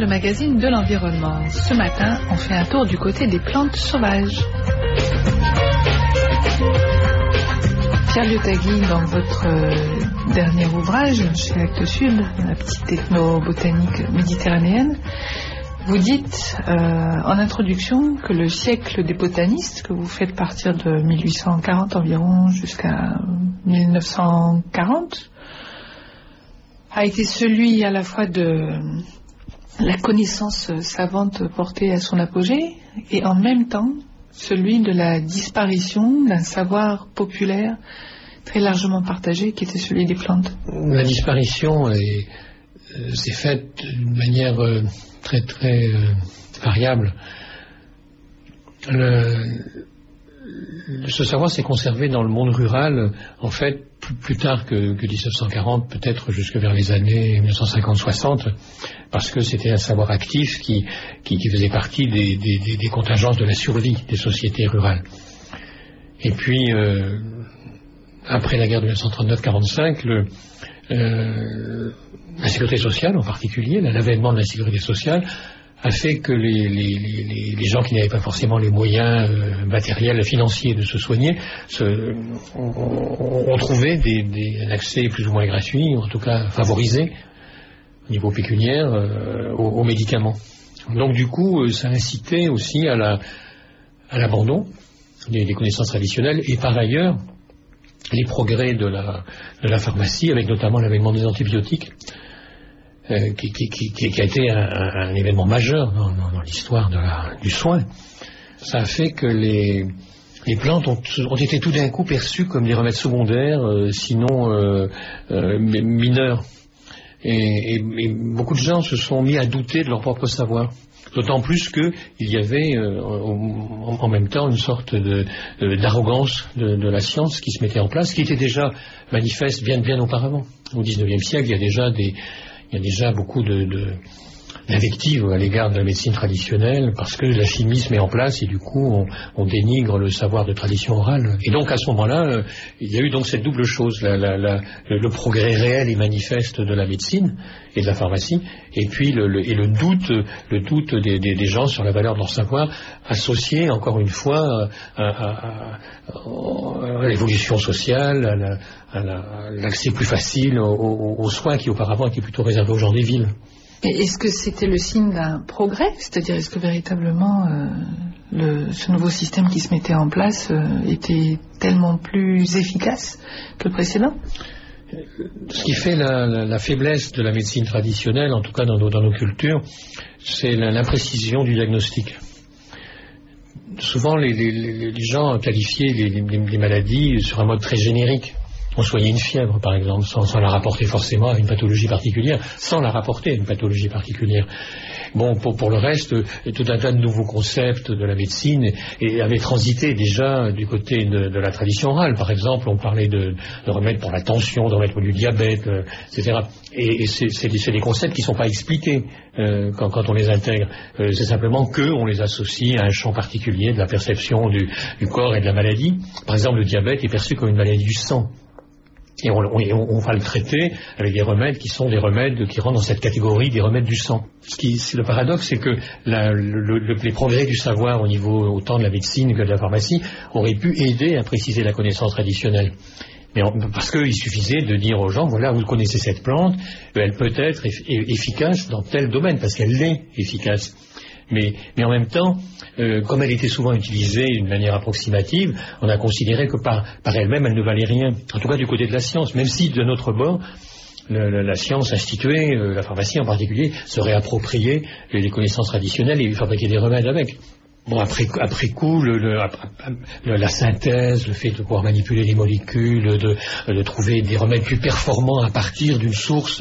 le magazine de l'environnement. Ce matin, on fait un tour du côté des plantes sauvages. Pierre Liotagui, dans votre dernier ouvrage, chez Actes Sud, la petite ethnobotanique méditerranéenne, vous dites en introduction que le siècle des botanistes, que vous faites partir de 1840 environ jusqu'à 1940, a été celui à la fois de la connaissance savante portée à son apogée et en même temps celui de la disparition d'un savoir populaire très largement partagé qui était celui des plantes. La disparition s'est faite d'une manière très variable. Ce savoir s'est conservé dans le monde rural, en fait, plus tard que 1940, peut-être jusque vers les années 1950-60, parce que c'était un savoir actif qui faisait partie des contingences de la survie des sociétés rurales. Et puis, après la guerre de 1939-45, la sécurité sociale en particulier, l'avènement de la sécurité sociale, a fait que les gens qui n'avaient pas forcément les moyens matériels et financiers de se soigner ont trouvé un accès plus ou moins gratuit, ou en tout cas favorisé au niveau pécuniaire aux médicaments. Donc du coup, ça incitait aussi à l'abandon des connaissances traditionnelles et par ailleurs les progrès de la pharmacie, avec notamment l'avènement des antibiotiques, qui a été un événement majeur dans l'histoire du soin. Ça a fait que les plantes ont été tout d'un coup perçues comme des remèdes secondaires, sinon mineurs. Et beaucoup de gens se sont mis à douter de leur propre savoir. D'autant plus qu'il y avait en même temps une sorte d'arrogance de la science qui se mettait en place, qui était déjà manifeste bien auparavant. Au XIXe siècle, il y a déjà beaucoup d'invectives à l'égard de la médecine traditionnelle parce que la chimie se met en place et du coup on dénigre le savoir de tradition orale. Et donc à ce moment-là, il y a eu donc cette double chose, le progrès réel et manifeste de la médecine et de la pharmacie, et puis le doute des gens sur la valeur de leur savoir, associé encore une fois à l'évolution sociale, à l'accès plus facile aux soins qui auparavant étaient plutôt réservés aux gens des villes. Et est-ce que c'était le signe d'un progrès? C'est-à-dire, est-ce que véritablement ce nouveau système qui se mettait en place était tellement plus efficace que le précédent? Ce qui fait la faiblesse de la médecine traditionnelle, en tout cas dans nos cultures, c'est l'imprécision du diagnostic. Souvent, les gens qualifiaient les maladies sur un mode très générique. On soignait une fièvre, par exemple, sans la rapporter forcément à une pathologie particulière, sans la rapporter à une pathologie particulière. Bon, pour le reste, tout un tas de nouveaux concepts de la médecine avaient transité déjà du côté de la tradition orale. Par exemple, on parlait de remèdes pour la tension, de remèdes pour le diabète, etc. Et c'est des concepts qui ne sont pas expliqués quand on les intègre. C'est simplement qu'on les associe à un champ particulier de la perception du corps et de la maladie. Par exemple, le diabète est perçu comme une maladie du sang. Et on va le traiter avec des remèdes qui sont des remèdes qui rentrent dans cette catégorie des remèdes du sang. Le paradoxe, c'est que les progrès du savoir au niveau autant de la médecine que de la pharmacie auraient pu aider à préciser la connaissance traditionnelle. Mais parce qu'il suffisait de dire aux gens, voilà, vous connaissez cette plante, elle peut être efficace dans tel domaine, parce qu'elle l'est efficace. Mais en même temps, comme elle était souvent utilisée d'une manière approximative, on a considéré que par elle-même, elle ne valait rien. En tout cas, du côté de la science, même si de notre bord, la science instituée, la pharmacie en particulier, se réappropriait les connaissances traditionnelles et fabriquait des remèdes avec. Bon, après coup, la synthèse, le fait de pouvoir manipuler les molécules, de trouver des remèdes plus performants à partir d'une source,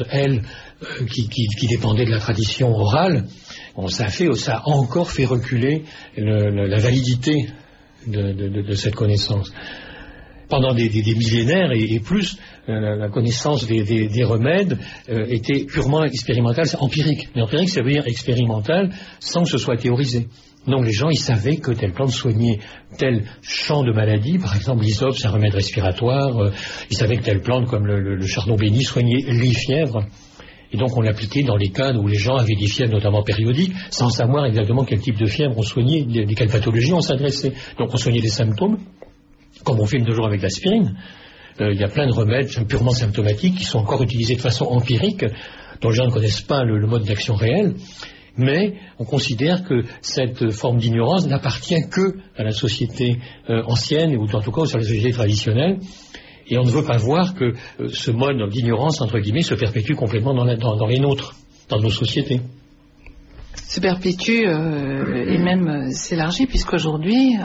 qui dépendait de la tradition orale, bon, ça a encore fait reculer la validité de cette connaissance. Pendant des millénaires et plus, la connaissance des remèdes était purement expérimentale, empirique. Mais empirique, ça veut dire expérimental sans que ce soit théorisé. Donc les gens, ils savaient que telle plante soignait tel champ de maladie, par exemple l'hysope, c'est un remède respiratoire, ils savaient que telle plante, comme le chardon béni, soignait les fièvres. Et donc on l'appliquait dans les cas où les gens avaient des fièvres notamment périodiques, sans savoir exactement quel type de fièvre on soignait, de quelle pathologie on s'adressait. Donc on soignait les symptômes, comme on fait toujours avec l'aspirine. Il y a plein de remèdes purement symptomatiques qui sont encore utilisés de façon empirique, dont les gens ne connaissent pas le mode d'action réel. Mais on considère que cette forme d'ignorance n'appartient que à la société ancienne, ou en tout cas sur la société traditionnelle. Et on ne veut pas voir que ce mode d'ignorance, entre guillemets, se perpétue complètement dans les nôtres, dans nos sociétés. Se perpétue et même s'élargit, puisqu'aujourd'hui,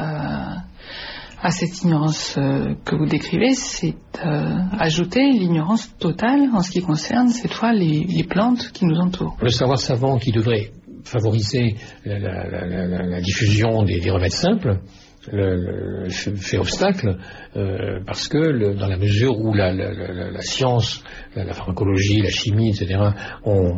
à cette ignorance que vous décrivez, c'est ajouter l'ignorance totale en ce qui concerne cette fois les plantes qui nous entourent. Le savoir savant qui devrait favoriser la diffusion des remèdes simples fait obstacle parce que dans la mesure où la science, la pharmacologie, la chimie, etc. ont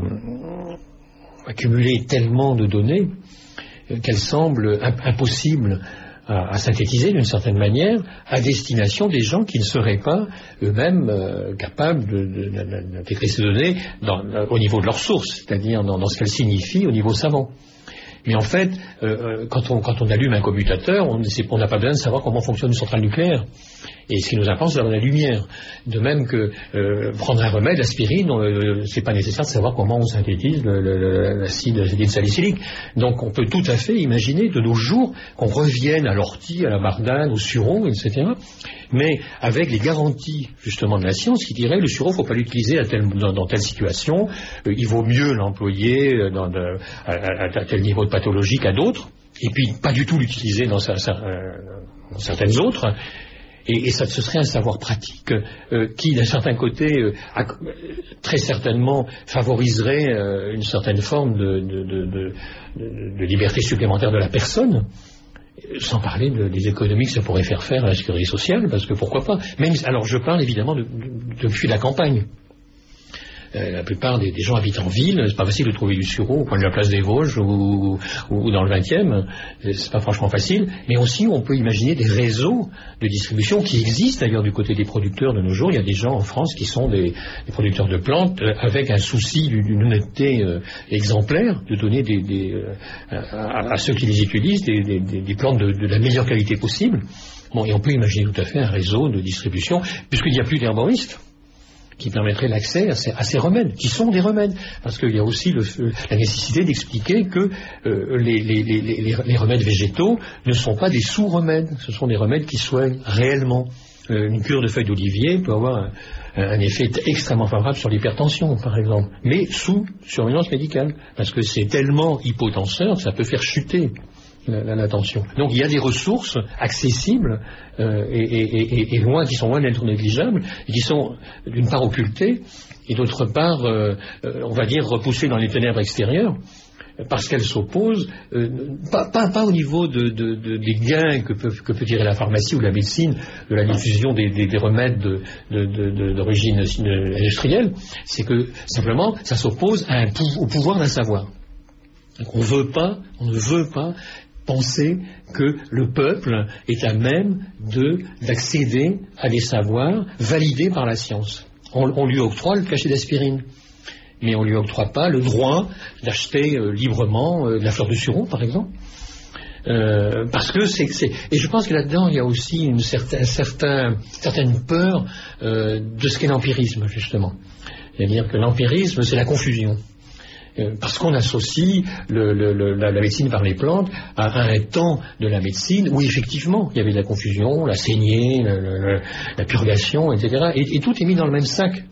accumulé tellement de données qu'elles semblent impossibles à synthétiser d'une certaine manière à destination des gens qui ne seraient pas eux-mêmes capables d'intégrer ces données au niveau de leur source, c'est-à-dire dans ce qu'elles signifient au niveau savant. Mais en fait, quand on allume un commutateur, on n'a pas besoin de savoir comment fonctionne une centrale nucléaire. Et ce qui nous importe, c'est d'avoir la lumière. De même que prendre un remède, l'aspirine, c'est pas nécessaire de savoir comment on synthétise l'acide salicylique. Donc on peut tout à fait imaginer de nos jours qu'on revienne à l'ortie, à la bardane, au sureau, etc. Mais avec les garanties justement de la science qui dirait le sureau, il ne faut pas l'utiliser dans telle situation, il vaut mieux l'employer à tel niveau de pathologie qu'à d'autres, et puis pas du tout l'utiliser dans certaines autres. Et ça, ce serait un savoir pratique qui, d'un certain côté, très certainement favoriserait une certaine forme de liberté supplémentaire de la personne, sans parler des économies que ça pourrait faire à la sécurité sociale, parce que pourquoi pas. Alors je parle évidemment depuis la campagne. La plupart des gens habitent en ville, c'est pas facile de trouver du sureau au coin de la place des Vosges ou dans le 20e, c'est pas franchement facile, mais aussi on peut imaginer des réseaux de distribution qui existent d'ailleurs du côté des producteurs de nos jours. Il y a des gens en France qui sont des producteurs de plantes avec un souci d'une honnêteté exemplaire de donner à ceux qui les utilisent des plantes de la meilleure qualité possible. Bon, et on peut imaginer tout à fait un réseau de distribution, puisqu'il n'y a plus d'herboristes, qui permettrait l'accès à ces remèdes, qui sont des remèdes. Parce qu'il y a aussi la nécessité d'expliquer que les remèdes végétaux ne sont pas des sous-remèdes, ce sont des remèdes qui soignent réellement. Une cure de feuilles d'olivier peut avoir un effet extrêmement favorable sur l'hypertension, par exemple, mais sous surveillance médicale, parce que c'est tellement hypotenseur que ça peut faire chuter la tension. Donc il y a des ressources accessibles et qui sont loin d'être négligeables, et qui sont d'une part occultées et d'autre part, on va dire, repoussées dans les ténèbres extérieures, parce qu'elles s'opposent, pas au niveau des gains que peut tirer la pharmacie ou la médecine de la diffusion des remèdes d'origine industrielle, c'est que simplement ça s'oppose au pouvoir d'un savoir. Donc on ne veut pas penser que le peuple est à même d'accéder à des savoirs validés par la science. On lui octroie le cachet d'aspirine, mais on ne lui octroie pas le droit d'acheter librement de la fleur de sureau, par exemple. Parce que et je pense que là-dedans il y a aussi une certaine peur de ce qu'est l'empirisme, justement. C'est-à-dire que l'empirisme, c'est la confusion. Parce qu'on associe la médecine par les plantes à un temps de la médecine où effectivement il y avait de la confusion, la saignée, la purgation, etc. Et tout est mis dans le même sac.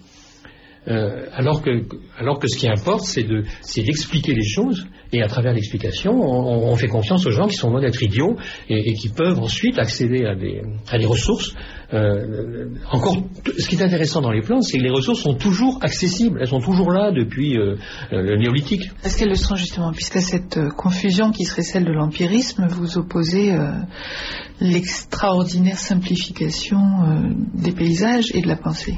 Alors que ce qui importe, c'est d'expliquer les choses, et à travers l'explication, on fait confiance aux gens qui sont loin d'être idiots et qui peuvent ensuite accéder à des ressources. Ce qui est intéressant dans les plantes, c'est que les ressources sont toujours accessibles, elles sont toujours là depuis le néolithique. Est-ce qu'elles le sont justement, puisqu'à cette confusion qui serait celle de l'empirisme, vous opposez l'extraordinaire simplification des paysages et de la pensée?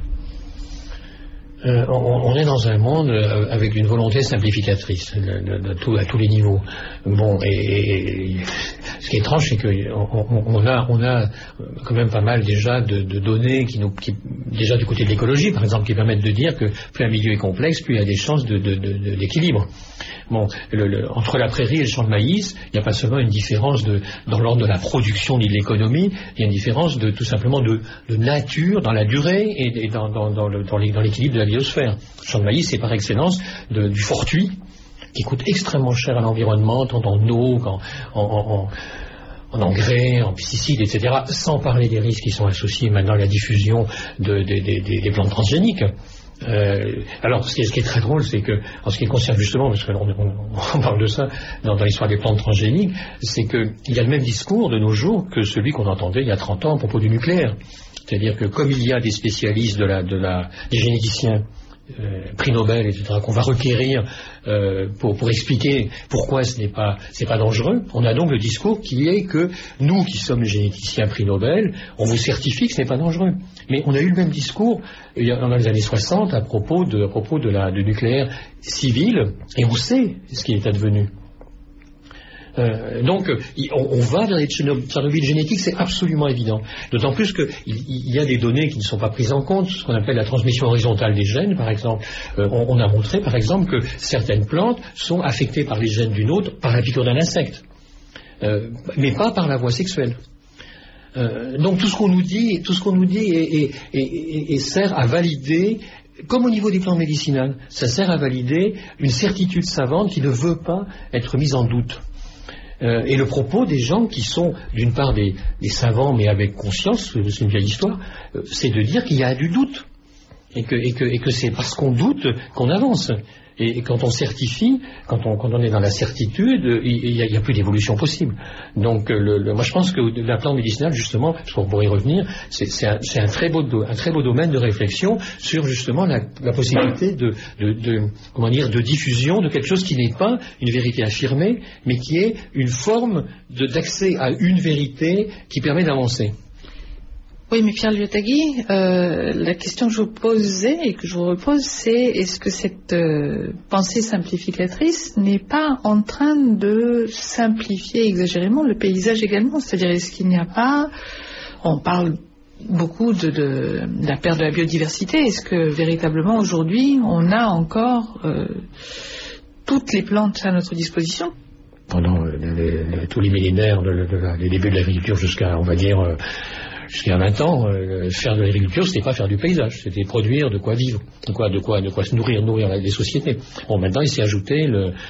On est dans un monde avec une volonté simplificatrice à tous les niveaux. Bon, et Ce qui est étrange, c'est qu'on a quand même pas mal déjà de données qui déjà du côté de l'écologie, par exemple, qui permettent de dire que plus un milieu est complexe, plus il y a des chances d'équilibre. Bon, entre la prairie et le champ de maïs, il n'y a pas seulement une différence dans l'ordre de la production ni de l'économie, il y a une différence tout simplement de nature, dans la durée et dans l'équilibre de la biosphère. Le champ de maïs, c'est par excellence du fortuit, qui coûte extrêmement cher à l'environnement, tant en eau qu'en engrais, en pesticides, etc., sans parler des risques qui sont associés maintenant à la diffusion des plantes transgéniques. Alors, ce qui est très drôle, c'est que, en ce qui concerne justement, parce qu'on parle de ça dans l'histoire des plantes transgéniques, c'est qu'il y a le même discours de nos jours que celui qu'on entendait il y a 30 ans à propos du nucléaire. C'est-à-dire que comme il y a des spécialistes des généticiens, prix Nobel, etc., qu'on va requérir pour expliquer pourquoi c'est pas dangereux. On a donc le discours qui est que nous, qui sommes les généticiens prix Nobel, on vous certifie que ce n'est pas dangereux. Mais on a eu le même discours dans les années 60 à propos du nucléaire civil, et on sait ce qui est advenu. Donc, on va vers les Tchernobyl génétiques, c'est absolument évident. D'autant plus qu'il y a des données qui ne sont pas prises en compte, ce qu'on appelle la transmission horizontale des gènes, par exemple. On a montré, par exemple, que certaines plantes sont affectées par les gènes d'une autre par la piqûre d'un insecte, mais pas par la voie sexuelle. Donc, tout ce qu'on nous dit et sert à valider. Comme au niveau des plantes médicinales, ça sert à valider une certitude savante qui ne veut pas être mise en doute. Et le propos des gens qui sont, d'une part, des savants, mais avec conscience, c'est une vieille histoire, c'est de dire qu'il y a du doute. Et que c'est parce qu'on doute qu'on avance. Et quand on certifie, quand on est dans la certitude, il n'y a plus d'évolution possible. Donc, moi je pense que la plante médicinale, justement, pour y revenir, c'est un très beau domaine de réflexion sur justement la possibilité de diffusion de quelque chose qui n'est pas une vérité affirmée, mais qui est une forme d'accès à une vérité qui permet d'avancer. Oui, mais Pierre Liotagui, la question que je vous posais et que je vous repose, c'est est-ce que cette pensée simplificatrice n'est pas en train de simplifier exagérément le paysage également? C'est-à-dire, est-ce qu'il n'y a pas... On parle beaucoup de la perte de la biodiversité. Est-ce que véritablement aujourd'hui, on a encore toutes les plantes à notre disposition? Pendant tous les millénaires, les débuts de l'agriculture jusqu'à, on va dire... Jusqu'à 20 ans, faire de l'agriculture, c'était pas faire du paysage, c'était produire de quoi vivre, de quoi se nourrir les sociétés. Bon, maintenant, il s'est ajouté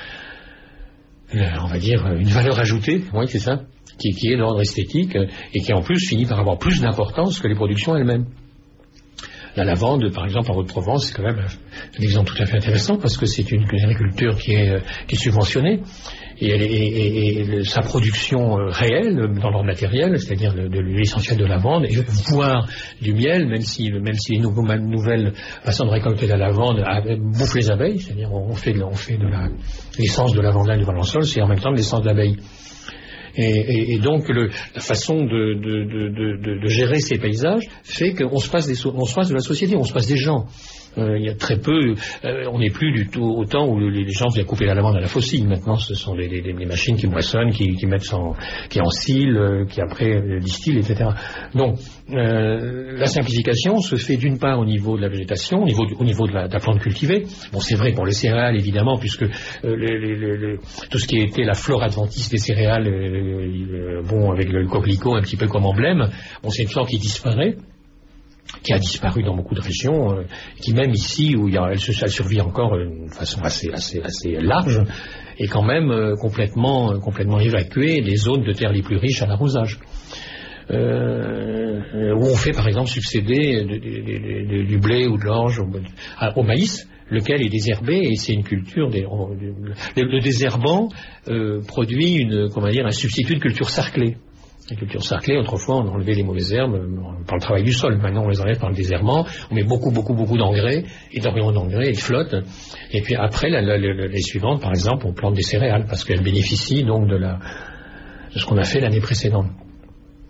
on va dire, une valeur ajoutée, oui, c'est ça, qui est d'ordre esthétique, et qui en plus finit par avoir plus d'importance que les productions elles-mêmes. La lavande, par exemple, en Haute-Provence, c'est quand même un exemple tout à fait intéressant, parce que c'est une agriculture qui est subventionnée, et sa production réelle dans l'ordre matériel, c'est-à-dire de l'huile essentielle de lavande, voire du miel, même si les nouvelles façons de récolter la lavande bouffent les abeilles, c'est-à-dire on fait de l'essence de lavande du Valençol, c'est en même temps de l'essence d'abeille. Et donc la façon de gérer ces paysages fait qu'on se passe de la société, on se passe des gens. Il y a très peu, on n'est plus du tout au temps où les gens viennent couper la lavande à la faucille. Maintenant, ce sont les machines qui moissonnent, qui mettent qui ensilent, qui après distillent, etc. Donc, la simplification se fait d'une part au niveau de la végétation, au niveau de la plante cultivée. Bon, c'est vrai pour les céréales, évidemment, puisque tout ce qui était la flore adventice des céréales, avec le coquelicot un petit peu comme emblème, bon, c'est une flore qui disparaît, qui a disparu dans beaucoup de régions, qui même ici, où elle survit encore d'une façon assez large, est quand même complètement évacuée des zones de terre les plus riches à l'arrosage. Où on fait par exemple succéder du blé ou de l'orge au maïs, lequel est désherbé, et c'est une culture le désherbant produit un substitut de culture sarclée. La culture sarclée, autrefois, on enlevait les mauvaises herbes par le travail du sol. Maintenant, on les enlève par le désherbant. On met beaucoup d'engrais, énormément d'engrais, ils flottent. Et puis après, les suivantes, par exemple, on plante des céréales parce qu'elles bénéficient donc de ce qu'on a fait l'année précédente.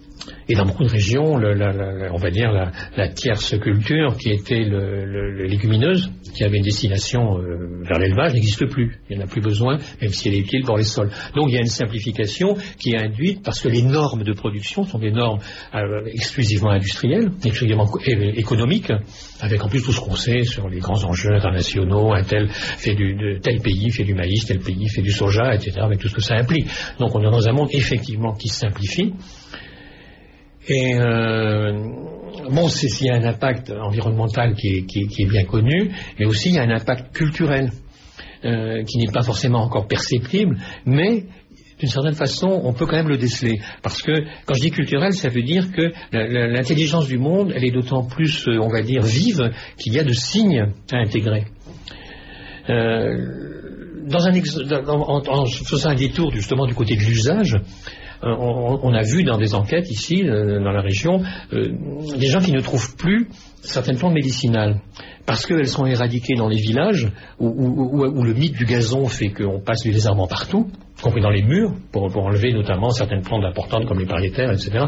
Et dans beaucoup de régions, on va dire la tierce culture, qui était le légumineuse, qui avait une destination vers l'élevage, n'existe plus. Il n'y en a plus besoin, même si elle est utile pour les sols. Donc il y a une simplification qui est induite parce que les normes de production sont des normes exclusivement industrielles, exclusivement économiques, avec en plus tout ce qu'on sait sur les grands enjeux internationaux, tel pays fait du maïs, tel pays fait du soja, etc., avec tout ce que ça implique. Donc on est dans un monde effectivement qui se simplifie. Et il y a un impact environnemental qui est bien connu, mais aussi il y a un impact culturel qui n'est pas forcément encore perceptible, mais d'une certaine façon, on peut quand même le déceler. Parce que, quand je dis culturel, ça veut dire que l'intelligence du monde, elle est d'autant plus, on va dire, vive qu'il y a de signes à intégrer. En faisant un détour justement du côté de l'usage, on a vu dans des enquêtes ici, dans la région, des gens qui ne trouvent plus certaines plantes médicinales parce qu'elles sont éradiquées dans les villages où le mythe du gazon fait qu'on passe du désherbant partout, y compris dans les murs, pour enlever notamment certaines plantes importantes comme les pariétaires, etc.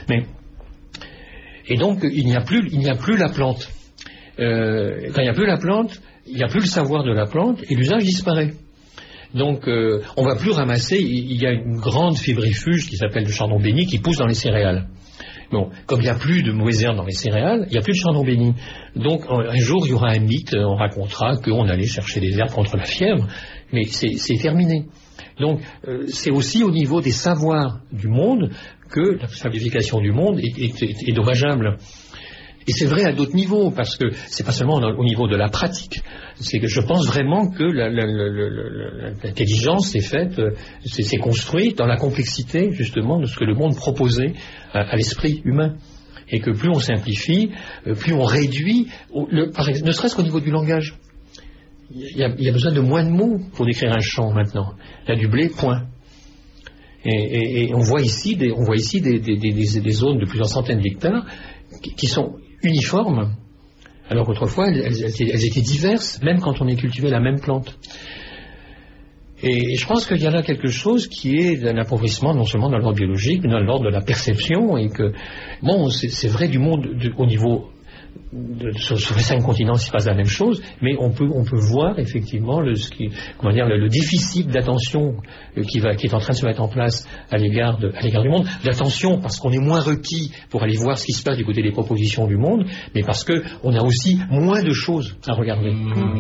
Et donc il n'y a plus la plante. Quand il n'y a plus la plante, il n'y a plus le savoir de la plante et l'usage disparaît. Donc on ne va plus ramasser, il y a une grande fébrifuge qui s'appelle le chardon béni qui pousse dans les céréales. Bon, comme il n'y a plus de mauvaises herbes dans les céréales, il n'y a plus de chardon béni. Donc un jour il y aura un mythe, on racontera qu'on allait chercher des herbes contre la fièvre, mais c'est terminé. Donc c'est aussi au niveau des savoirs du monde que la simplification du monde est dommageable. Et c'est vrai à d'autres niveaux, parce que c'est pas seulement au niveau de la pratique. C'est que je pense vraiment que l'intelligence s'est construite dans la complexité, justement, de ce que le monde proposait à l'esprit humain. Et que plus on simplifie, plus on réduit, ne serait-ce qu'au niveau du langage. Il y a besoin de moins de mots pour décrire un champ maintenant. Il y a du blé, point. Et on voit ici des zones de plusieurs centaines d'hectares qui sont uniformes, alors qu'autrefois elles étaient diverses, même quand on est cultivé la même plante. Et je pense qu'il y a là quelque chose qui est d'un appauvrissement non seulement dans l'ordre biologique, mais dans l'ordre de la perception, et que, c'est vrai du monde au niveau sur les 5 continents, il se passe la même chose, mais on peut voir effectivement le déficit d'attention qui est en train de se mettre en place à l'égard du monde. D'attention parce qu'on est moins requis pour aller voir ce qui se passe du côté des propositions du monde, mais parce qu'on a aussi moins de choses à regarder.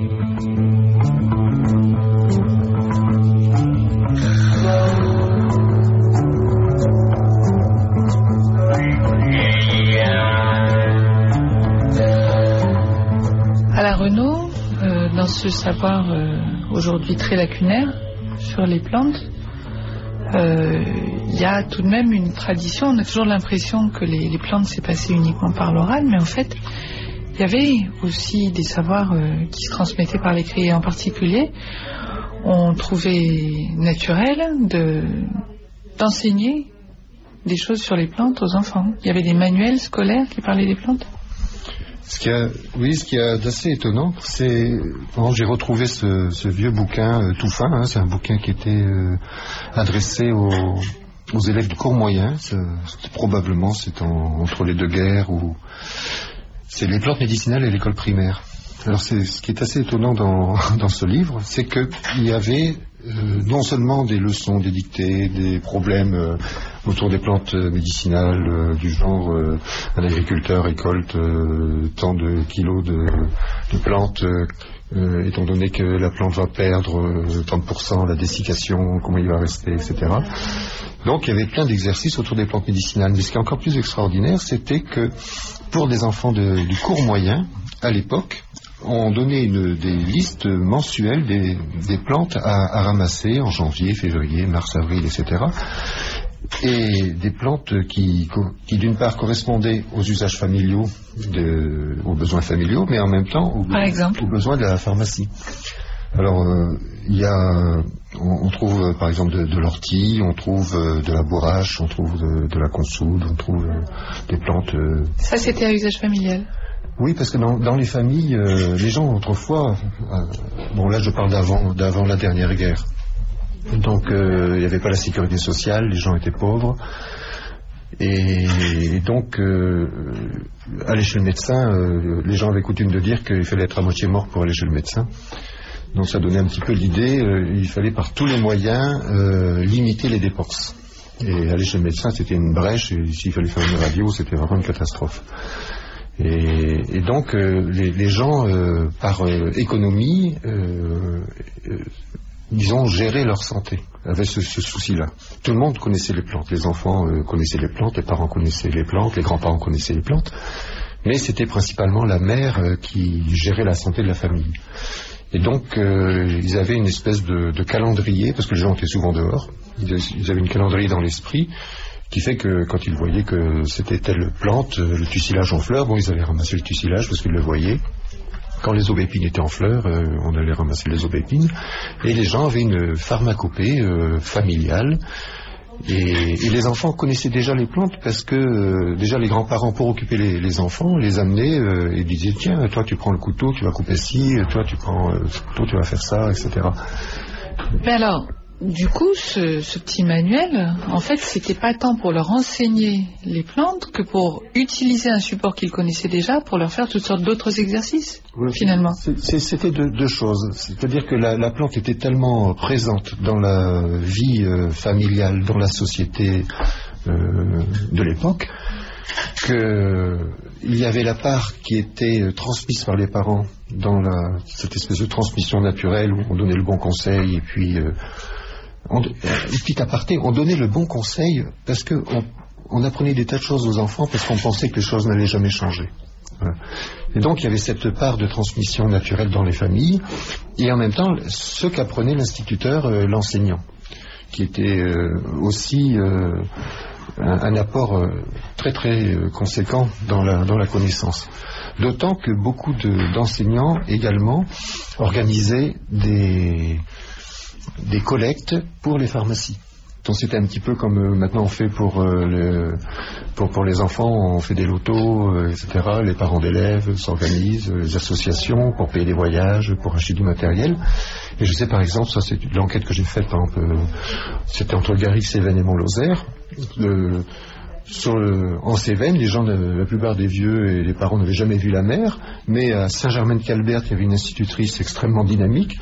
Renaud, dans ce savoir aujourd'hui très lacunaire sur les plantes, il y a tout de même une tradition. On a toujours l'impression que les plantes s'est passé uniquement par l'oral, mais en fait il y avait aussi des savoirs qui se transmettaient par l'écrit. Et en particulier, on trouvait naturel d'enseigner des choses sur les plantes aux enfants. Il y avait des manuels scolaires qui parlaient des plantes. Ce qui est d'assez étonnant, c'est quand j'ai retrouvé ce vieux bouquin tout fin, c'est un bouquin qui était adressé aux élèves du cours moyen, probablement c'est entre les deux guerres, c'est les plantes médicinales et l'école primaire. Alors ce qui est assez étonnant dans ce livre, c'est qu'il y avait non seulement des leçons, des dictées, des problèmes autour des plantes médicinales, du genre un agriculteur récolte tant de kilos de plantes, étant donné que la plante va perdre tant de pourcents la dessiccation, comment il va rester, etc. Donc il y avait plein d'exercices autour des plantes médicinales. Mais ce qui est encore plus extraordinaire, c'était que pour des enfants du cours moyen, à l'époque, on donnait des listes mensuelles des plantes à ramasser en janvier, février, mars, avril, etc. Et des plantes qui d'une part correspondaient aux usages familiaux, aux besoins familiaux, mais en même temps aux besoins de la pharmacie. Alors, on trouve par exemple de l'ortie, on trouve de la bourrache, on trouve de la consoude, on trouve des plantes... Ça, c'était à usage familial. Oui, parce que dans les familles, les gens autrefois, là je parle d'avant la dernière guerre, donc il n'y avait pas la sécurité sociale, les gens étaient pauvres, Et donc, aller chez le médecin, les gens avaient coutume de dire qu'il fallait être à moitié mort pour aller chez le médecin. Donc ça donnait un petit peu l'idée, il fallait par tous les moyens limiter les dépenses. Et aller chez le médecin, c'était une brèche, et s'il fallait faire une radio, c'était vraiment une catastrophe. Et donc, les gens, par économie, disons, géraient leur santé, avaient ce souci-là. Tout le monde connaissait les plantes, les enfants connaissaient les plantes, les parents connaissaient les plantes, les grands-parents connaissaient les plantes, mais c'était principalement la mère qui gérait la santé de la famille. Et donc, ils avaient une espèce de calendrier, parce que les gens étaient souvent dehors, ils avaient une calendrier dans l'esprit, qui fait que quand ils voyaient que c'était telle plante, le tussilage en fleurs, bon, ils allaient ramasser le tussilage parce qu'ils le voyaient. Quand les aubépines étaient en fleurs, on allait ramasser les aubépines. Et les gens avaient une pharmacopée familiale. Et les enfants connaissaient déjà les plantes parce que déjà les grands-parents, pour occuper les enfants, les amenaient et disaient tiens, toi tu prends le couteau, tu vas couper ci, toi tu prends le couteau, tu vas faire ça, etc. Mais alors, du coup, ce petit manuel, en fait, c'était pas tant pour leur enseigner les plantes que pour utiliser un support qu'ils connaissaient déjà pour leur faire toutes sortes d'autres exercices, finalement. C'était deux choses. C'est-à-dire que la plante était tellement présente dans la vie familiale, dans la société de l'époque, qu'il y avait la part qui était transmise par les parents dans cette espèce de transmission naturelle où on donnait le bon conseil et puis... petit aparté, on donnait le bon conseil parce qu'on apprenait des tas de choses aux enfants parce qu'on pensait que les choses n'allaient jamais changer. Voilà. Et donc il y avait cette part de transmission naturelle dans les familles et en même temps ce qu'apprenait l'instituteur, l'enseignant, qui était aussi un apport très très conséquent dans la connaissance. D'autant que beaucoup d'enseignants également organisaient des collectes pour les pharmacies. Donc c'était un petit peu comme maintenant on fait pour les enfants, on fait des lotos, etc. Les parents d'élèves s'organisent, les associations pour payer des voyages, pour acheter du matériel. Et je sais par exemple, ça c'est l'enquête que j'ai faite, par exemple, c'était entre Garrix, Cévennes et Mont-Lozère. En Cévennes, la plupart des vieux et les parents n'avaient jamais vu la mer, mais à Saint-Germain-de-Calbert, il y avait une institutrice extrêmement dynamique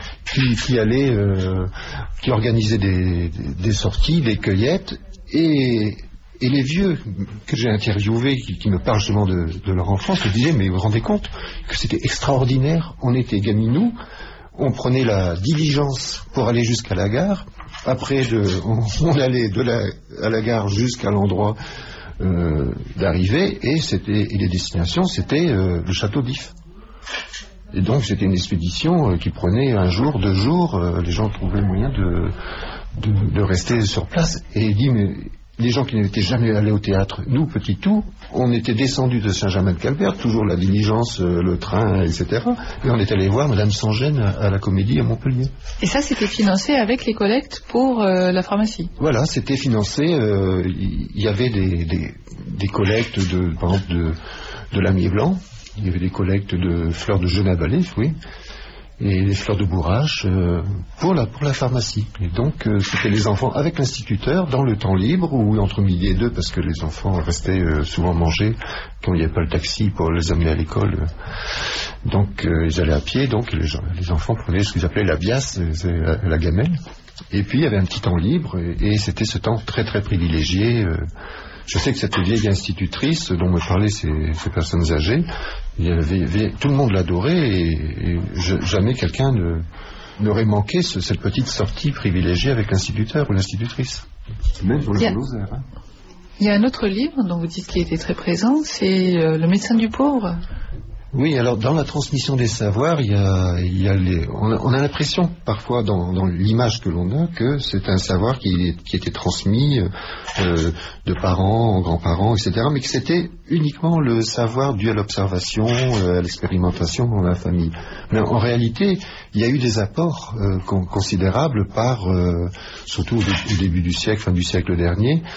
qui organisait des sorties, des cueillettes, et les vieux que j'ai interviewés, qui me parlent justement de leur enfance, me disaient, mais vous vous rendez compte que c'était extraordinaire, on était gaminous, on prenait la diligence pour aller jusqu'à la gare, après on allait à la gare jusqu'à l'endroit d'arrivée, et les destinations c'était le château d'If. Et donc c'était une expédition qui prenait 1 jour, 2 jours, les gens trouvaient le moyen de rester sur place. Et il dit, mais les gens qui n'étaient jamais allés au théâtre, nous, petit tout, on était descendus de Saint-Germain-de-Calbert, toujours la diligence, le train, etc. Et on est allé voir Madame Sans-Gêne à la Comédie à Montpellier. Et ça, c'était financé avec les collectes pour la pharmacie? Voilà, c'était financé. Il y avait des collectes, par exemple, de lamier blanc. Il y avait des collectes de fleurs de genébalais, oui. Et des fleurs de bourrache pour la pharmacie. Et donc c'était les enfants avec l'instituteur dans le temps libre ou entre midi et 2 parce que les enfants restaient souvent manger quand il n'y avait pas le taxi pour les amener à l'école. Donc ils allaient à pied, donc les enfants prenaient ce qu'ils appelaient la biasse, la gamelle. Et puis il y avait un petit temps libre et c'était ce temps très très privilégié. Je sais que cette vieille institutrice dont me parlaient ces personnes âgées, tout le monde l'adorait et jamais quelqu'un n'aurait manqué cette petite sortie privilégiée avec l'instituteur ou l'institutrice. Même pour le Mont-Lozère. Il y a un autre livre dont vous dites qu'il était très présent, c'est Le médecin du pauvre. Oui, alors dans la transmission des savoirs, on a l'impression parfois dans l'image que l'on a que c'est un savoir qui était transmis de parents, grands-parents, etc. Mais que c'était uniquement le savoir dû à l'observation, à l'expérimentation dans la famille. Mais en réalité, il y a eu des apports considérables surtout au début du siècle, fin du siècle dernier,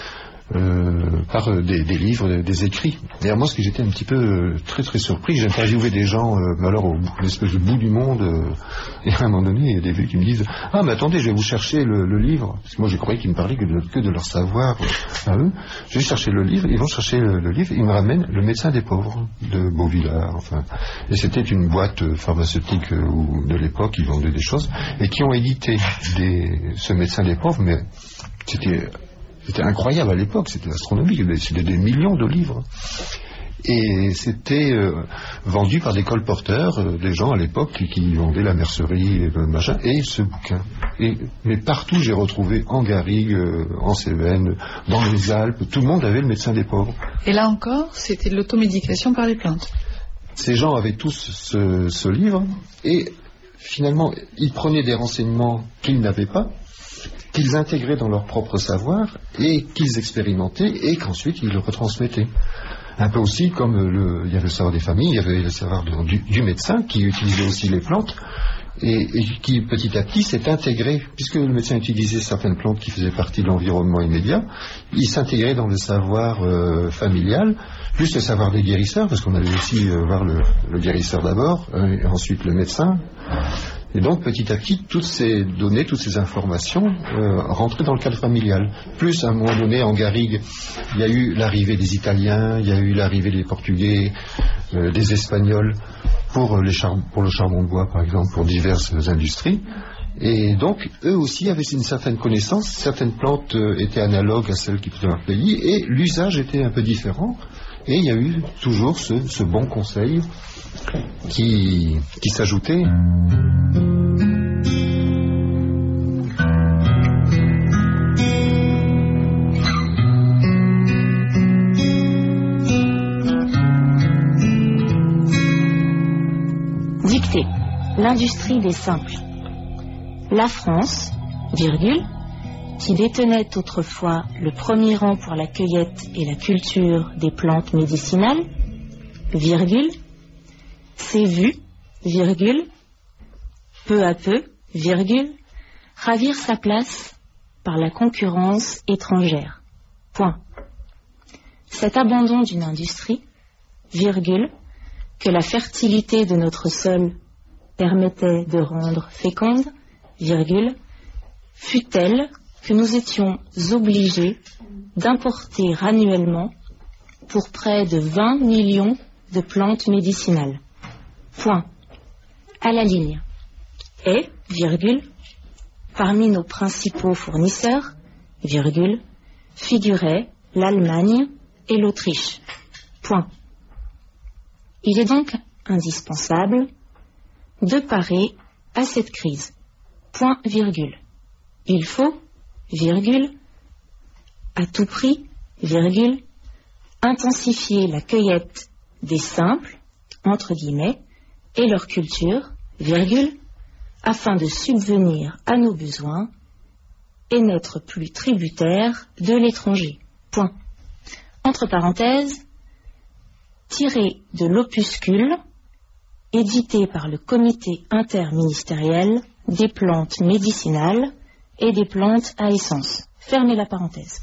par des livres, des écrits. Et moi, ce que j'étais un petit peu très très surpris, j'ai interviewé des gens, alors au l'espèce de bout du monde, et à un moment donné, il y a des vieux qui me disent « Ah, mais attendez, je vais vous chercher le livre. » Parce que moi, j'ai cru qu'ils me parlaient que de leur savoir à eux. Je vais chercher le livre, ils vont chercher le livre, ils me ramènent Le médecin des pauvres de Beauvillard. Enfin, et c'était une boîte pharmaceutique de l'époque, ils vendaient des choses, et qui ont édité ce médecin des pauvres, mais c'était incroyable à l'époque, c'était astronomique, c'était des millions de livres. Et c'était vendu par des colporteurs, des gens à l'époque qui vendaient la mercerie et le machin, et ce bouquin. Mais partout j'ai retrouvé, en Garrigue, en Cévennes, dans les Alpes, tout le monde avait Le médecin des pauvres. Et là encore, c'était de l'automédication par les plantes. Ces gens avaient tous ce livre, et finalement, ils prenaient des renseignements qu'ils n'avaient pas, qu'ils intégraient dans leur propre savoir et qu'ils expérimentaient et qu'ensuite ils le retransmettaient. Un peu aussi comme il y avait le savoir des familles, il y avait le savoir du médecin qui utilisait aussi les plantes et qui petit à petit s'est intégré, puisque le médecin utilisait certaines plantes qui faisaient partie de l'environnement immédiat, il s'intégrait dans le savoir familial, plus le savoir des guérisseurs, parce qu'on allait aussi voir le guérisseur d'abord, et ensuite le médecin. Et donc, petit à petit, toutes ces données, toutes ces informations rentraient dans le cadre familial. Plus, à un moment donné, en Garrigue, il y a eu l'arrivée des Italiens, il y a eu l'arrivée des Portugais, des Espagnols, pour le charbon de bois, par exemple, pour diverses industries. Et donc, eux aussi avaient une certaine connaissance. Certaines plantes étaient analogues à celles qui étaient dans leur pays, et l'usage était un peu différent. Et il y a eu toujours ce bon conseil qui s'ajoutait. Dictée. L'industrie des simples. La France, virgule, qui détenait autrefois le premier rang pour la cueillette et la culture des plantes médicinales, virgule, s'est vue, virgule, peu à peu, virgule, ravir sa place par la concurrence étrangère. Point. Cet abandon d'une industrie, virgule, que la fertilité de notre sol permettait de rendre féconde, virgule, fut telle que nous étions obligés d'importer annuellement pour près de 20 millions de plantes médicinales. Point. À la ligne. Et, virgule, parmi nos principaux fournisseurs, virgule, figuraient l'Allemagne et l'Autriche. Point. Il est donc indispensable de parer à cette crise. Point, virgule. Il faut, virgule, à tout prix, virgule, intensifier la cueillette des simples, entre guillemets, et leur culture, virgule, afin de subvenir à nos besoins et n'être plus tributaire de l'étranger. Point. Entre parenthèses, tiré de l'opuscule édité par le comité interministériel des plantes médicinales et des plantes à essence. Fermez la parenthèse.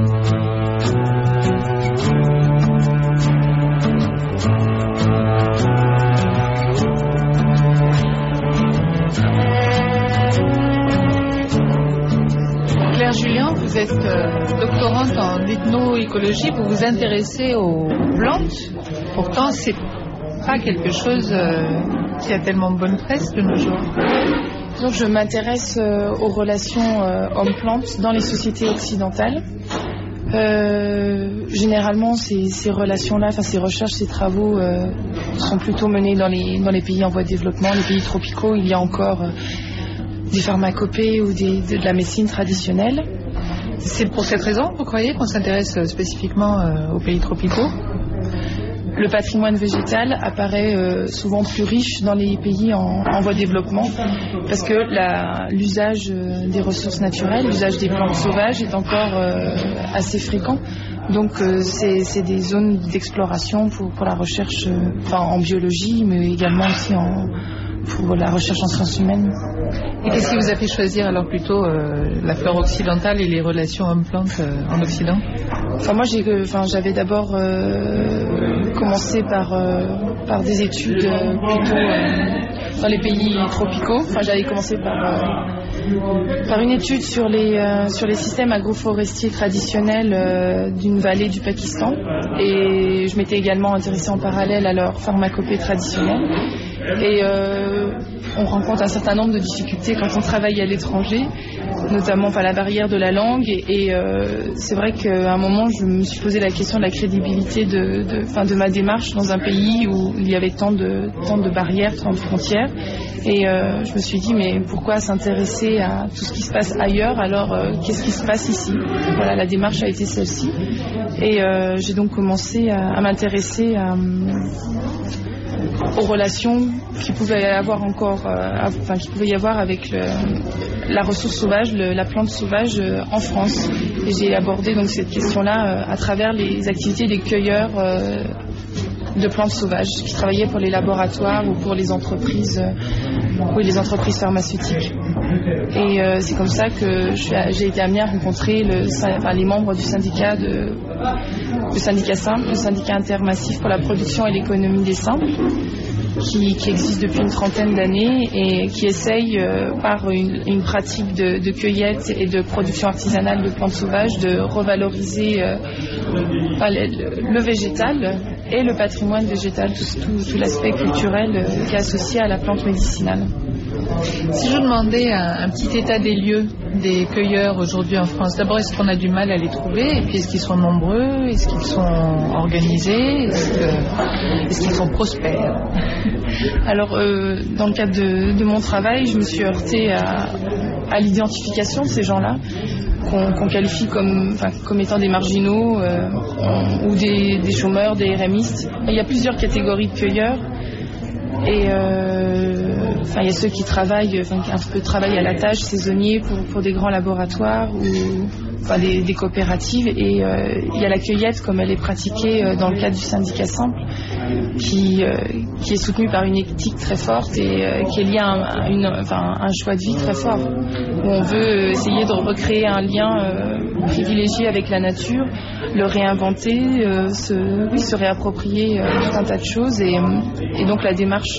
Claire Julien, vous êtes doctorante en ethnoécologie, vous vous intéressez aux plantes. Pourtant, c'est pas quelque chose qui a tellement bonne presse de nos jours. Donc, je m'intéresse aux relations hommes-plantes dans les sociétés occidentales. Généralement, ces relations-là, enfin ces recherches, ces travaux sont plutôt menés dans les pays en voie de développement, les pays tropicaux. Il y a encore des pharmacopées ou de la médecine traditionnelle. C'est pour cette raison, vous croyez, qu'on s'intéresse spécifiquement aux pays tropicaux ? Le patrimoine végétal apparaît souvent plus riche dans les pays en voie de développement parce que l'usage des ressources naturelles, l'usage des plantes sauvages est encore assez fréquent. Donc c'est des zones d'exploration pour la recherche en biologie, mais également aussi pour la recherche en sciences humaines. Et qu'est-ce qui vous a fait choisir alors plutôt la flore occidentale et les relations hommes-plantes en Occident ? j'avais d'abord commencé par des études plutôt dans les pays tropicaux. J'avais commencé par une étude sur les systèmes agroforestiers traditionnels d'une vallée du Pakistan, et je m'étais également intéressée en parallèle à leur pharmacopée traditionnelle. Et on rencontre un certain nombre de difficultés quand on travaille à l'étranger, notamment la barrière de la langue, et c'est vrai qu'à un moment je me suis posé la question de la crédibilité de ma démarche dans un pays où il y avait tant de barrières, tant de frontières, et je me suis dit mais pourquoi s'intéresser à tout ce qui se passe ailleurs, alors qu'est-ce qui se passe ici? Voilà, la démarche a été celle-ci, et j'ai donc commencé à m'intéresser aux relations qu'il pouvait y avoir avec la ressource sauvage, la plante sauvage en France. Et j'ai abordé donc cette question-là à travers les activités des cueilleurs de plantes sauvages qui travaillaient pour les laboratoires ou pour les entreprises pharmaceutiques. Et c'est comme ça que j'ai été amenée à rencontrer les membres du syndicat simple, le syndicat intermassif pour la production et l'économie des simples, qui existe depuis une trentaine d'années et qui essaye par une pratique de cueillette et de production artisanale de plantes sauvages de revaloriser le végétal et le patrimoine végétal, tout l'aspect culturel qui est associé à la plante médicinale. Si je demandais un petit état des lieux des cueilleurs aujourd'hui en France, d'abord, est-ce qu'on a du mal à les trouver? Et puis, est-ce qu'ils sont nombreux? Est-ce qu'ils sont organisés? Est-ce qu'ils sont prospères? Alors, dans le cadre de mon travail, je me suis heurtée à l'identification de ces gens-là, qu'on qualifie comme étant des marginaux ou des chômeurs, des RMistes. Il y a plusieurs catégories de cueilleurs. Et il y a ceux qui travaillent, qui un peu travaillent à la tâche, saisonniers pour des grands laboratoires ou des coopératives, et il y a la cueillette comme elle est pratiquée dans le cadre du syndicat simple, qui est soutenue par une éthique très forte et qui est liée à un choix de vie très fort, où on veut essayer de recréer un lien privilégié avec la nature, le réinventer, se réapproprier tout un tas de choses, et donc la démarche,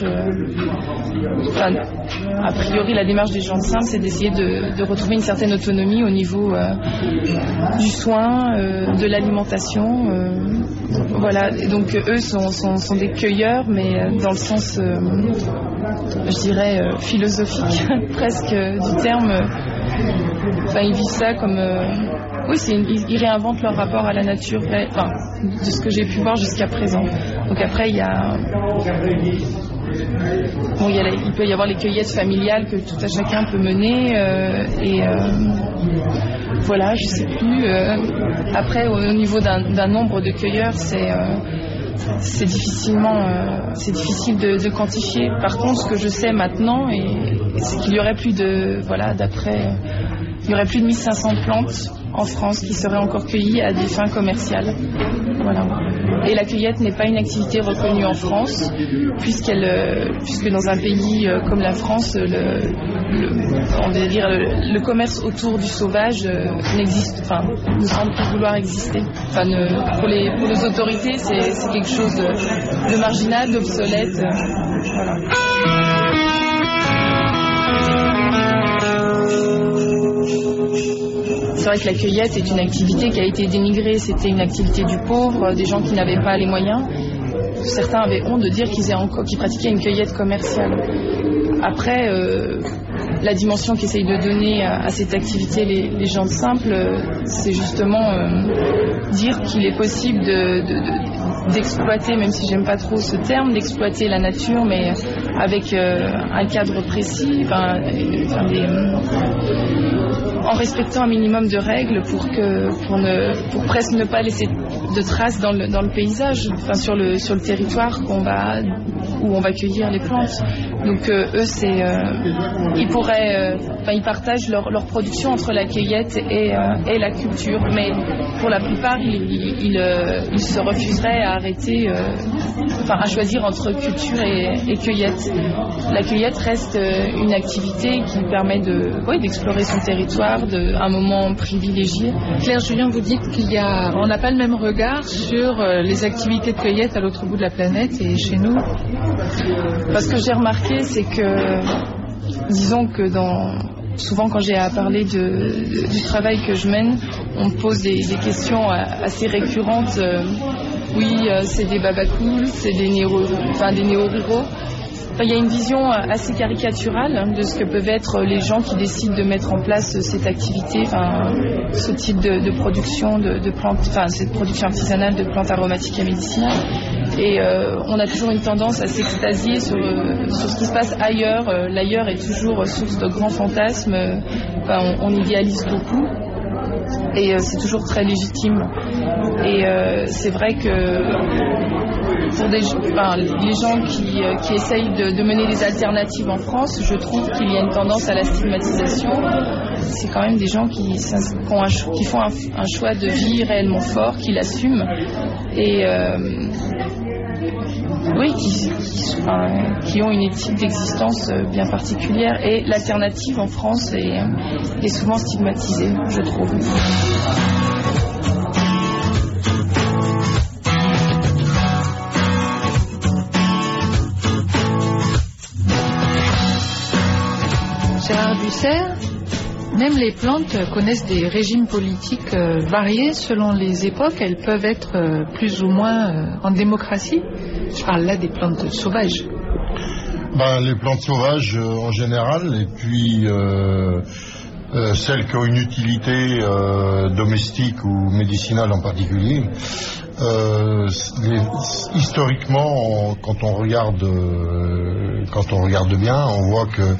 a priori la démarche des gens simples, c'est d'essayer de retrouver une certaine autonomie au niveau du soin, de l'alimentation, voilà. Et donc eux sont des cueilleurs, mais dans le sens, je dirais, philosophique presque du terme. Ils vivent ça comme ils réinventent leur rapport à la nature, de ce que j'ai pu voir jusqu'à présent. Donc après il peut y avoir les cueillettes familiales que tout à chacun peut mener, voilà, je sais plus. Après, au niveau d'un nombre de cueilleurs, c'est difficile de quantifier. Par contre, ce que je sais maintenant, c'est qu'il y aurait plus de 1500 plantes en France qui seraient encore cueillies à des fins commerciales. Voilà. Et la cueillette n'est pas une activité reconnue en France, puisque dans un pays comme la France, le commerce autour du sauvage ne semble plus vouloir exister. Pour les autorités, c'est quelque chose de marginal, d'obsolète. Voilà. C'est vrai que la cueillette est une activité qui a été dénigrée. C'était une activité du pauvre, des gens qui n'avaient pas les moyens. Certains avaient honte de dire qu'ils pratiquaient une cueillette commerciale. Après, la dimension qu'essayent de donner à cette activité les gens simples, c'est justement dire qu'il est possible d'exploiter, même si j'aime pas trop ce terme, d'exploiter la nature, mais avec un cadre précis, en respectant un minimum de règles pour presque ne pas laisser de traces dans le paysage, sur le territoire qu'on va où on va cueillir les plantes. Donc eux, ils partagent leur production entre la cueillette et la culture. Mais pour la plupart, ils se refuseraient à arrêter, à choisir entre culture et cueillette. La cueillette reste une activité qui permet d'explorer son territoire, un moment privilégié. Claire Julien, vous dites qu'on n'a pas le même regard sur les activités de cueillette à l'autre bout de la planète et chez nous. Ce que j'ai remarqué, c'est que, disons que souvent quand j'ai à parler du travail que je mène, on me pose des questions assez récurrentes. C'est des babacools, c'est des néo-ruraux. Il y a une vision assez caricaturale de ce que peuvent être les gens qui décident de mettre en place cette activité, ce type de production de plantes, cette production artisanale de plantes aromatiques et médicinales. Et on a toujours une tendance à s'extasier sur ce qui se passe ailleurs. L'ailleurs est toujours source de grands fantasmes. On idéalise beaucoup. Et c'est toujours très légitime. Et c'est vrai que pour les gens qui essayent de mener des alternatives en France, je trouve qu'il y a une tendance à la stigmatisation. C'est quand même des gens qui font un choix de vie réellement fort, qui l'assument et qui ont une éthique d'existence bien particulière. Et l'alternative en France est souvent stigmatisée, je trouve. Gérard Bucer, même les plantes connaissent des régimes politiques variés selon les époques. Elles peuvent être plus ou moins en démocratie. Je parle là des plantes sauvages. Les plantes sauvages en général, et puis celles qui ont une utilité domestique ou médicinale en particulier. Historiquement, quand on regarde bien, on voit que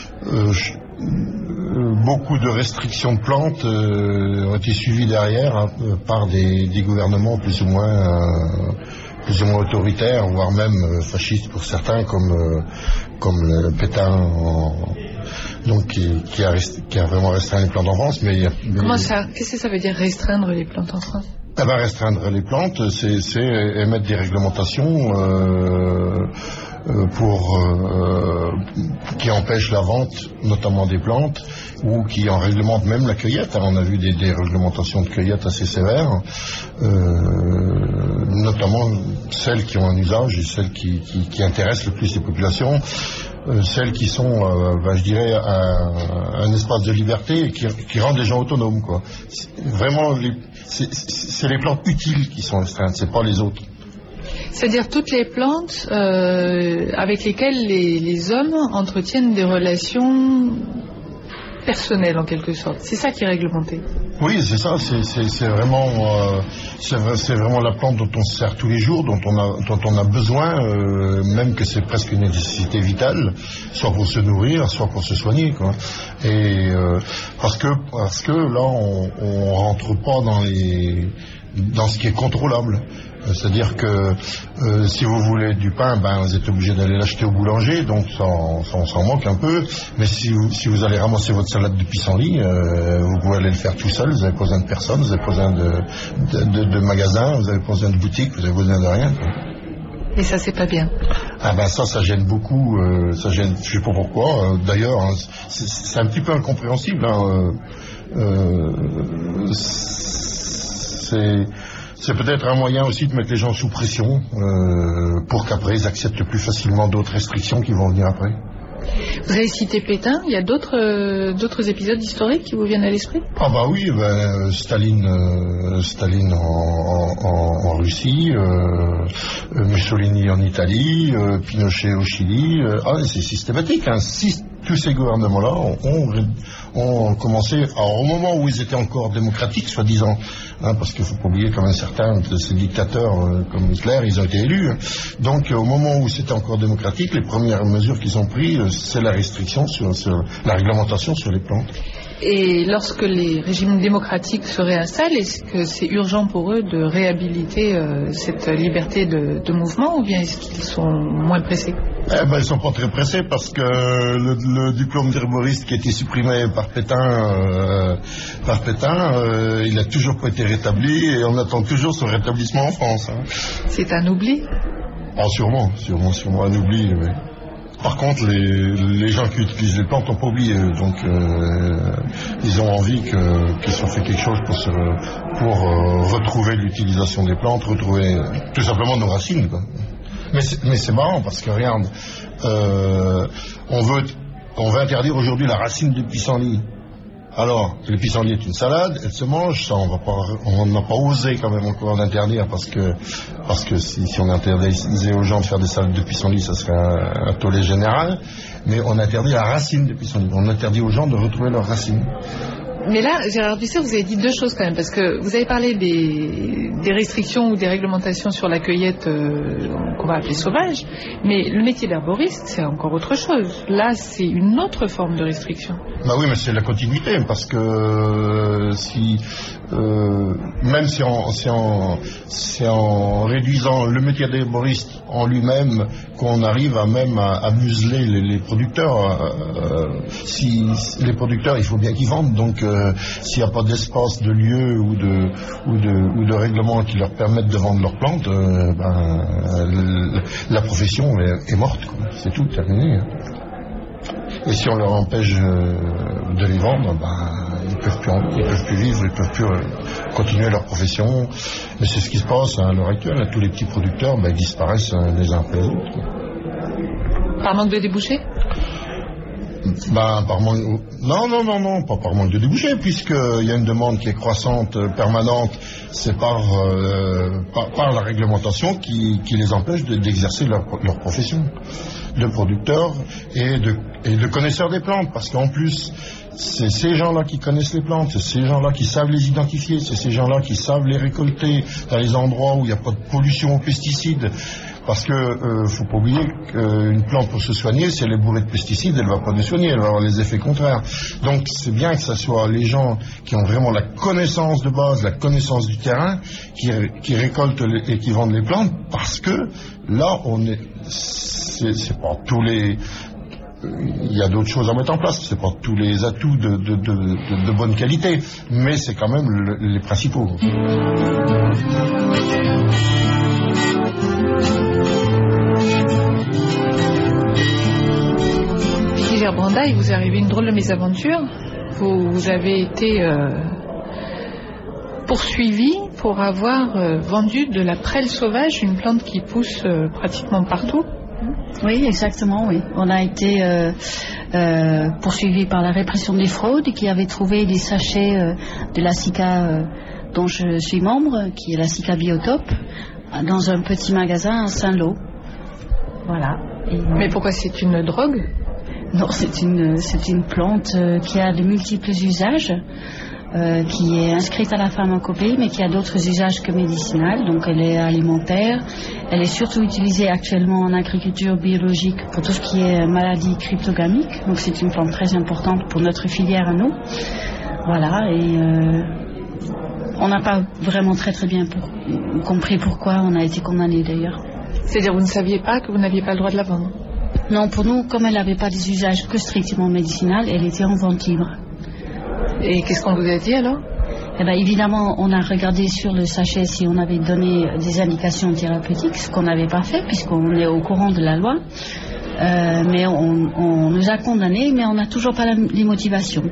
beaucoup de restrictions de plantes ont été suivies derrière par des gouvernements plus ou moins autoritaires, voire même fascistes pour certains, comme le Pétain, qui a vraiment restreint les plantes en France. Comment ça? Qu'est-ce que ça veut dire restreindre les plantes en France? Restreindre les plantes, c'est émettre des réglementations qui empêchent la vente, notamment des plantes, ou qui en réglementent même la cueillette. On a vu des réglementations de cueillette assez sévères, notamment celles qui ont un usage et celles qui intéressent le plus les populations. Celles qui sont, je dirais, un espace de liberté et qui rendent les gens autonomes, quoi. Vraiment, c'est les plantes utiles qui sont restreintes, c'est pas les autres. C'est-à-dire toutes les plantes avec lesquelles les hommes entretiennent des relations personnelles en quelque sorte. C'est ça qui est réglementé. Oui, c'est ça. C'est vraiment la plante dont on se sert tous les jours, dont on a besoin, même que c'est presque une nécessité vitale, soit pour se nourrir, soit pour se soigner, quoi. Et parce que là, on rentre pas dans ce qui est contrôlable. C'est-à-dire que si vous voulez du pain, vous êtes obligé d'aller l'acheter au boulanger, donc ça on s'en moque un peu. Mais si vous allez ramasser votre salade de pissenlit, vous pouvez aller le faire tout seul. Vous n'avez pas besoin de personne, vous avez pas besoin de magasin, vous n'avez pas besoin de boutique, vous n'avez besoin de rien, quoi. Et ça, c'est pas bien. Ça gêne beaucoup. Ça gêne. Je sais pas pourquoi. D'ailleurs, c'est un petit peu incompréhensible. C'est peut-être un moyen aussi de mettre les gens sous pression pour qu'après ils acceptent plus facilement d'autres restrictions qui vont venir après. Vous avez cité Pétain, il y a d'autres épisodes historiques qui vous viennent à l'esprit? Oui, Staline en Russie, Mussolini en Italie, Pinochet au Chili. C'est systématique, hein. Tous ces gouvernements-là ont commencé, au moment où ils étaient encore démocratiques, soi-disant, parce qu'il ne faut pas oublier quand même certains de ces dictateurs comme Hitler, ils ont été élus. Donc au moment où c'était encore démocratique, les premières mesures qu'ils ont prises, c'est la restriction sur la réglementation sur les plantes. Et lorsque les régimes démocratiques se réinstallent, est-ce que c'est urgent pour eux de réhabiliter cette liberté de mouvement, ou bien est-ce qu'ils sont moins pressés? Ils ne sont pas très pressés parce que le diplôme d'herboriste qui a été supprimé par Pétain, il n'a toujours pas été rétabli et on attend toujours son rétablissement en France. Hein. C'est un oubli? Sûrement un oubli. Mais... Par contre, les gens qui utilisent les plantes n'ont pas oublié, donc ils ont envie qu'il soit fait quelque chose pour retrouver l'utilisation des plantes, retrouver tout simplement nos racines, quoi. Mais c'est marrant parce que regarde, on veut interdire aujourd'hui la racine du pissenlit. Alors, le pissenlit est une salade, elle se mange, ça on n'a pas osé quand même encore l'interdire parce que si on interdisait aux gens de faire des salades de pissenlit, ça serait un tollé général. Mais on interdit la racine du pissenlit, on interdit aux gens de retrouver leurs racines. Mais là, Gérard Buisser, vous avez dit deux choses quand même, parce que vous avez parlé des restrictions ou des réglementations sur la cueillette qu'on va appeler sauvage, mais le métier d'herboriste, c'est encore autre chose. Là, c'est une autre forme de restriction. Bah oui, mais c'est la continuité, parce que même si en réduisant le métier d'herboriste en lui-même, qu'on arrive à museler les producteurs. Si les producteurs, il faut bien qu'ils vendent, donc s'il n'y a pas d'espace, de lieu ou de règlement qui leur permettent de vendre leurs plantes, la profession est morte, quoi. C'est tout, terminé. Et si on leur empêche de les vendre, ils peuvent plus vivre, ils peuvent plus continuer leur profession. Mais c'est ce qui se passe à l'heure actuelle. Tous les petits producteurs, ils disparaissent les uns après les autres, quoi. Par manque de débouchés? Par manque... Non, pas par manque de débouchés, puisqu'il y a une demande qui est croissante, permanente. C'est par la réglementation qui les empêche d'exercer leur profession de producteurs et de connaisseurs des plantes, parce qu'en plus, c'est ces gens-là qui connaissent les plantes, c'est ces gens-là qui savent les identifier, c'est ces gens-là qui savent les récolter dans les endroits où il n'y a pas de pollution aux pesticides. Parce que faut pas oublier qu'une plante, pour se soigner, si elle est bourrée de pesticides, elle va pas nous soigner, elle va avoir les effets contraires. Donc c'est bien que ce soit les gens qui ont vraiment la connaissance de base, la connaissance du terrain, qui récoltent et qui vendent les plantes, parce que là c'est pas tous les... Il y a d'autres choses à mettre en place, c'est pas tous les atouts de bonne qualité, mais c'est quand même les principaux. Gilles Branda, il vous est arrivé une drôle de mésaventure. Vous avez été poursuivi pour avoir vendu de la prêle sauvage, une plante qui pousse pratiquement partout. Oui, exactement, oui. On a été poursuivi par la répression des fraudes qui avait trouvé des sachets de la SICA dont je suis membre, qui est la SICA Biotope, dans un petit magasin à Saint-Lô. Voilà. Mais pourquoi c'est une drogue? Non, c'est une plante qui a de multiples usages, qui est inscrite à la pharmacopée, mais qui a d'autres usages que médicinales. Donc elle est alimentaire, elle est surtout utilisée actuellement en agriculture biologique pour tout ce qui est maladies cryptogamiques. Donc c'est une plante très importante pour notre filière à nous. Voilà, et on n'a pas vraiment très bien compris pourquoi on a été condamné d'ailleurs. C'est-à-dire vous ne saviez pas que vous n'aviez pas le droit de la vendre? Non, pour nous, comme elle n'avait pas des usages que strictement médicinales, elle était en vente libre. Et qu'est-ce qu'on vous a dit alors? Évidemment, on a regardé sur le sachet si on avait donné des indications thérapeutiques, ce qu'on n'avait pas fait puisqu'on est au courant de la loi. Mais on nous a condamnés, mais on n'a toujours pas les motivations.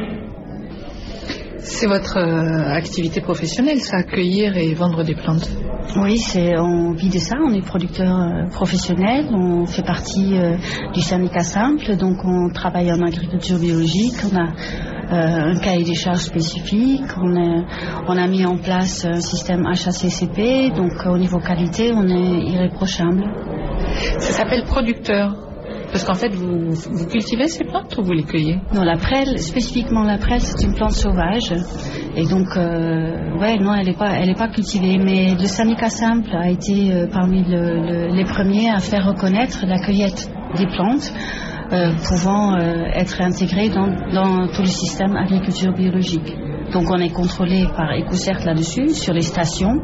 C'est votre activité professionnelle, ça, accueillir et vendre des plantes? Oui, on vit de ça, on est producteur professionnel, on fait partie du syndicat simple, donc on travaille en agriculture biologique, on a un cahier des charges spécifique, on a mis en place un système HACCP, donc au niveau qualité, on est irréprochable. Ça s'appelle producteur? Parce qu'en fait, vous cultivez ces plantes ou vous les cueillez? Non, la prêle, spécifiquement la prêle, c'est une plante sauvage. Et donc, non, elle est pas cultivée. Mais le syndicat simple a été parmi les premiers à faire reconnaître la cueillette des plantes pouvant être intégrés dans tout le système agriculture biologique. Donc on est contrôlé par EcoCert là-dessus, sur les stations,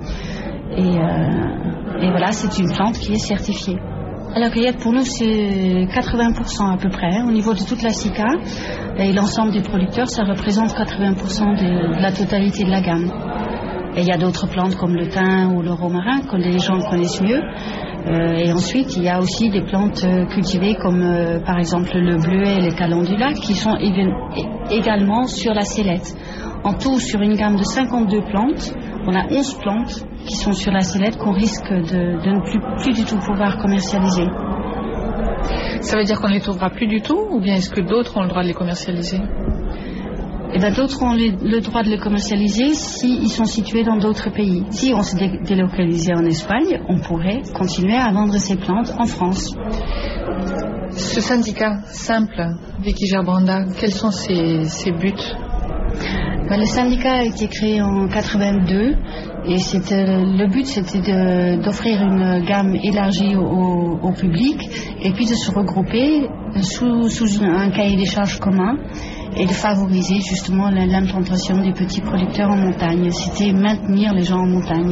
et voilà, c'est une plante qui est certifiée. La cueillette pour nous c'est 80% à peu près, au niveau de toute la SICA, et l'ensemble des producteurs ça représente 80% de la totalité de la gamme. Et il y a d'autres plantes comme le thym ou le romarin que les gens connaissent mieux. Et ensuite, il y a aussi des plantes cultivées comme par exemple le bleuet et les calendula qui sont également sur la sellette. En tout, sur une gamme de 52 plantes, on a 11 plantes qui sont sur la sellette qu'on risque de ne plus du tout pouvoir commercialiser. Ça veut dire qu'on ne les trouvera plus du tout, ou bien est-ce que d'autres ont le droit de les commercialiser? Eh ben, d'autres ont le droit de les commercialiser s'ils sont situés dans d'autres pays. Si on s'est délocalisé en Espagne, on pourrait continuer à vendre ces plantes en France. Ce syndicat simple, Vicky Gerbrandas, quels sont ses buts? Le syndicat a été créé en 82 et le but c'était d'offrir une gamme élargie au public et puis de se regrouper sous un cahier des charges commun et de favoriser justement l'implantation des petits producteurs en montagne. C'était maintenir les gens en montagne.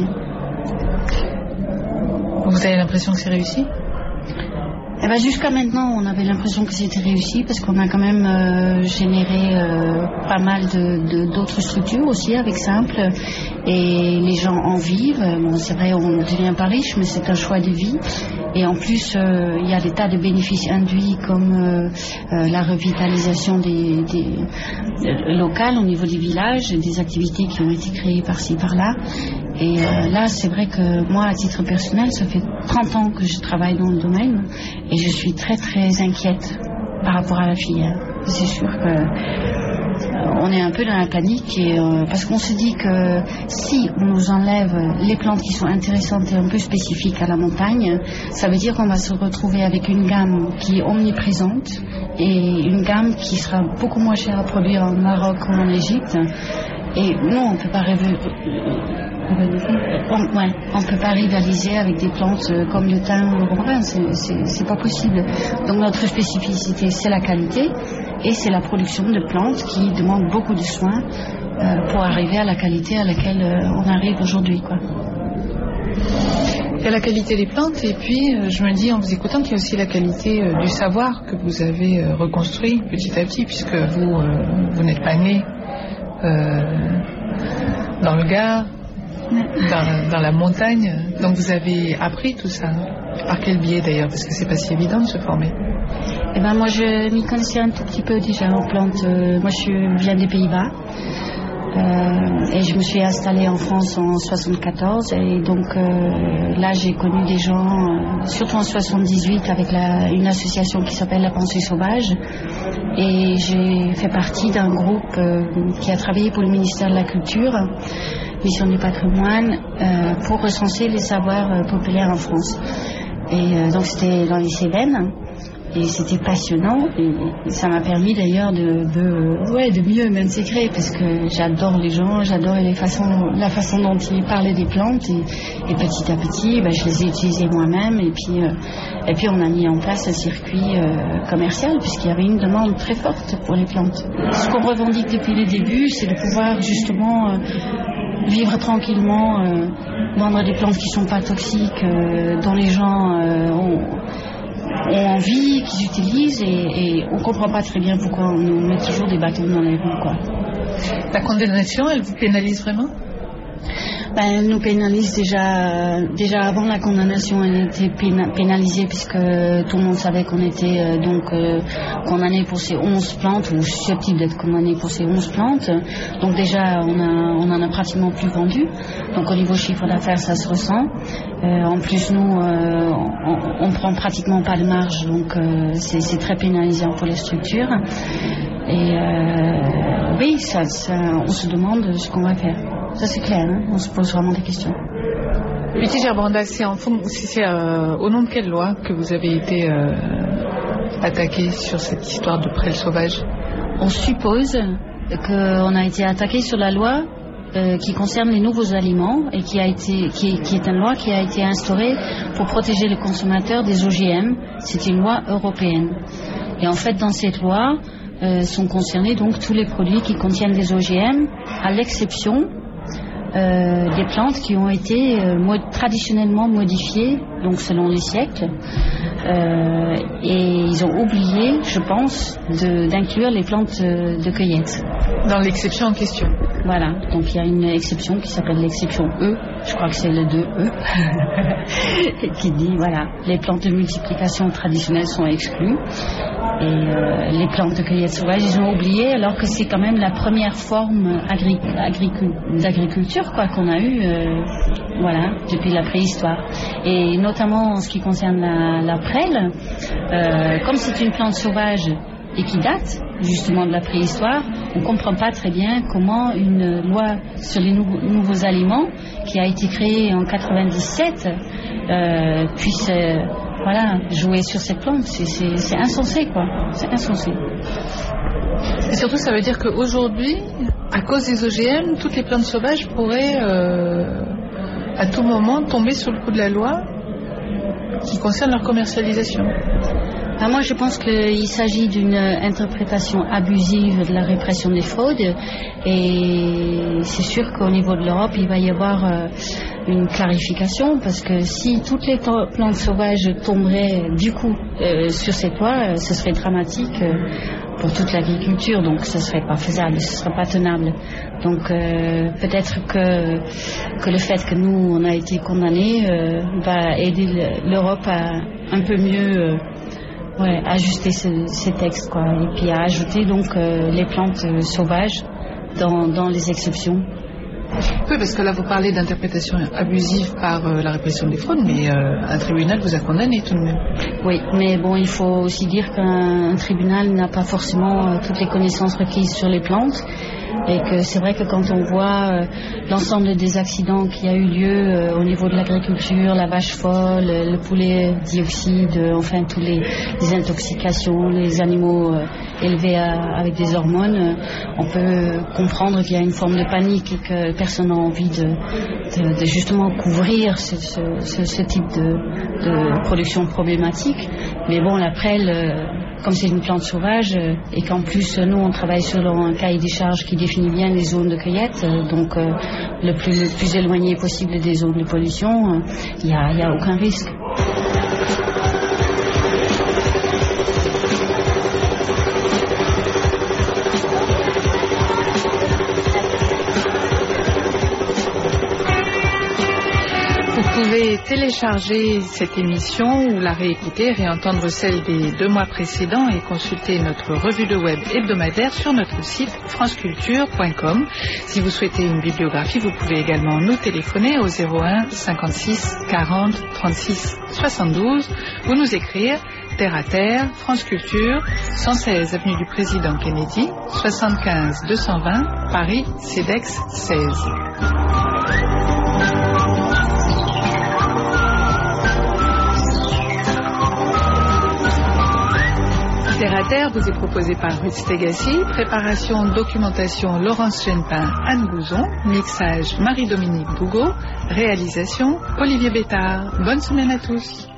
Vous avez l'impression que c'est réussi? Eh ben, jusqu'à maintenant, on avait l'impression que c'était réussi parce qu'on a quand même généré pas mal d'autres structures aussi avec Simple et les gens en vivent. Bon, c'est vrai, on ne devient pas riche, mais c'est un choix de vie. Et en plus, il y a des tas de bénéfices induits comme la revitalisation des locales au niveau des villages, des activités qui ont été créées par-ci, par-là. Et là, c'est vrai que moi, à titre personnel, ça fait 30 ans que je travaille dans le domaine et je suis très très inquiète par rapport à la filière. C'est sûr que on est un peu dans la panique parce qu'on se dit que si on nous enlève les plantes qui sont intéressantes et un peu spécifiques à la montagne, ça veut dire qu'on va se retrouver avec une gamme qui est omniprésente et une gamme qui sera beaucoup moins chère à produire en Maroc ou en Égypte. Et non, on ne peut pas on peut pas rivaliser avec des plantes comme le thym ou le romarin, c'est pas possible. Donc notre spécificité c'est la qualité et c'est la production de plantes qui demandent beaucoup de soins pour arriver à la qualité à laquelle on arrive aujourd'hui, quoi. Il y a la qualité des plantes et puis je me dis en vous écoutant qu'il y a aussi la qualité du savoir que vous avez reconstruit petit à petit puisque vous n'êtes pas né dans le Gard, dans la montagne, donc vous avez appris tout ça. Par quel biais d'ailleurs, parce que c'est pas si évident de se former. Eh ben moi je m'y connaissais un tout petit peu déjà en plantes. Moi je viens des Pays-Bas et je me suis installée en France en 74 et donc là j'ai connu des gens, surtout en 78 avec une association qui s'appelle La Pensée Sauvage et j'ai fait partie d'un groupe qui a travaillé pour le ministère de la Culture, Mission du patrimoine, pour recenser les savoirs populaires en France. Et donc c'était dans les Cévennes et c'était passionnant et ça m'a permis d'ailleurs de mieux m'intégrer parce que j'adore les gens, j'adore la façon dont ils parlaient des plantes et petit à petit je les ai utilisées moi-même et puis on a mis en place un circuit commercial puisqu'il y avait une demande très forte pour les plantes. Ce qu'on revendique depuis le début, c'est de pouvoir justement vivre tranquillement, vendre des plantes qui ne sont pas toxiques, dont les gens ont envie, qu'ils utilisent et on ne comprend pas très bien pourquoi on nous met toujours des bâtons dans les roues, quoi. La condamnation, elle vous pénalise vraiment? Elle nous pénalise déjà avant la condamnation, elle était pénalisée puisque tout le monde savait qu'on était condamné pour ces 11 plantes ou susceptible d'être condamné pour ces 11 plantes. Donc déjà on en a pratiquement plus vendu. Donc au niveau chiffre d'affaires ça se ressent. En plus nous on prend pratiquement pas de marge, donc c'est très pénalisant pour les structures. Et oui, on se demande ce qu'on va faire. Ça c'est clair, hein, on se pose vraiment des questions. Vicky Gerbrandas, c'est au nom de quelle loi que vous avez été attaqué sur cette histoire de prêle sauvage? On suppose qu'on a été attaqué sur la loi qui concerne les nouveaux aliments et qui est une loi qui a été instaurée pour protéger le consommateur des OGM. C'est une loi européenne. Et en fait, dans cette loi, sont concernés donc tous les produits qui contiennent des OGM, à l'exception des plantes qui ont été traditionnellement modifiées, donc selon les siècles. Et ils ont oublié, je pense, d'inclure les plantes de cueillette. Dans l'exception en question. Voilà, donc il y a une exception qui s'appelle l'exception E, je crois que c'est le 2E, qui dit, voilà, les plantes de multiplication traditionnelles sont exclues. Et les plantes de cueillette sauvage, ils ont oublié, alors que c'est quand même la première forme d'agriculture qu'on a eue voilà, depuis la préhistoire. Et notamment en ce qui concerne la prêle, comme c'est une plante sauvage et qui date justement de la préhistoire, on ne comprend pas très bien comment une loi sur les nouveaux aliments qui a été créée en 97 puisse voilà, jouer sur cette plante. C'est insensé, quoi. C'est insensé. Et surtout, ça veut dire qu'aujourd'hui, à cause des OGM, toutes les plantes sauvages pourraient à tout moment tomber sous le coup de la loi qui concerne leur commercialisation. Moi, je pense qu'il s'agit d'une interprétation abusive de la répression des fraudes, et c'est sûr qu'au niveau de l'Europe, il va y avoir une clarification, parce que si toutes les plantes sauvages tomberaient du coup sur cette loi, ce serait dramatique pour toute l'agriculture, donc ce serait pas faisable, ce serait pas tenable. Donc peut-être que le fait que nous on a été condamnés va aider l'Europe à un peu mieux ajuster ces textes, quoi, et puis à ajouter donc les plantes sauvages dans les exceptions. Oui, parce que là vous parlez d'interprétation abusive par la répression des fraudes, mais un tribunal vous a condamné tout de même. Oui, mais bon, il faut aussi dire qu'un tribunal n'a pas forcément toutes les connaissances requises sur les plantes, et que c'est vrai que quand on voit l'ensemble des accidents qui a eu lieu au niveau de l'agriculture, la vache folle, le poulet dioxyde, enfin tous les intoxications, les animaux élevés avec des hormones, on peut comprendre qu'il y a une forme de panique et que personne n'a envie de justement couvrir ce type de production problématique. Mais bon, la prêle, comme c'est une plante sauvage, et qu'en plus nous on travaille sur un cahier des charges qui définit bien les zones de cueillette, donc le plus éloigné possible des zones de pollution, il n'y a aucun risque. Vous pouvez télécharger cette émission ou la réécouter, réentendre celle des 2 mois précédents et consulter notre revue de web hebdomadaire sur notre site franceculture.com. Si vous souhaitez une bibliographie, vous pouvez également nous téléphoner au 01 56 40 36 72 ou nous écrire Terre à Terre, France Culture, 116 avenue du Président Kennedy, 75 220, Paris, CEDEX 16. Terre à Terre vous est proposé par Ruth Stegassi, préparation, documentation Laurence Genepin, Anne Gouzon, mixage Marie-Dominique Bougot, réalisation Olivier Bétard. Bonne semaine à tous.